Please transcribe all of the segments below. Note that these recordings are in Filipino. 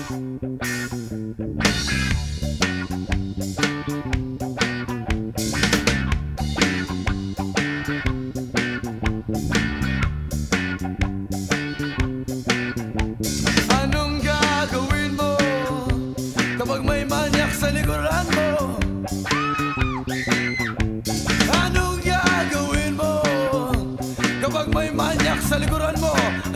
Anong gagawin mo kapag may manyak sa likuran mo? Anong gagawin mo kapag may manyak sa likuran mo?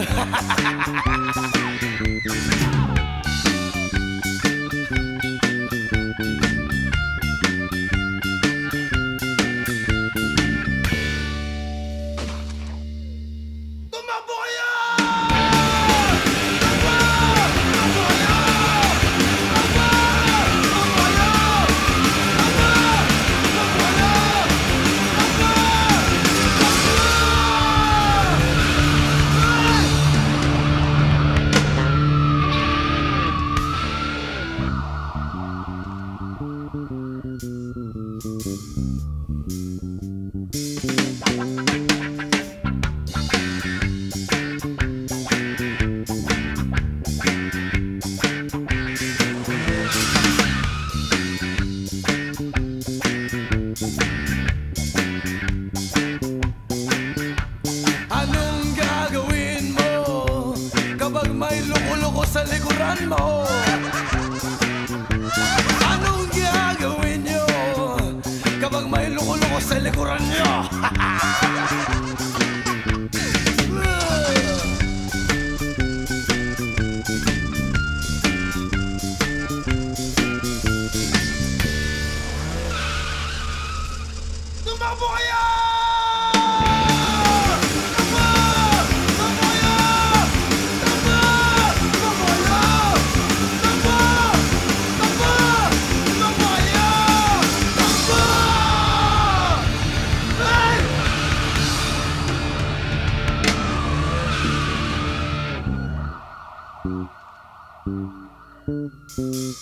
Tumakbo kayo! Anong gagawin mo kapag may loko-loko sa likuran mo? Anong gagawin nyo kapag may loko-loko sa likuran nyo? Tumakbo kayo!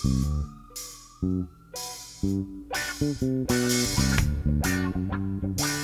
Thank you.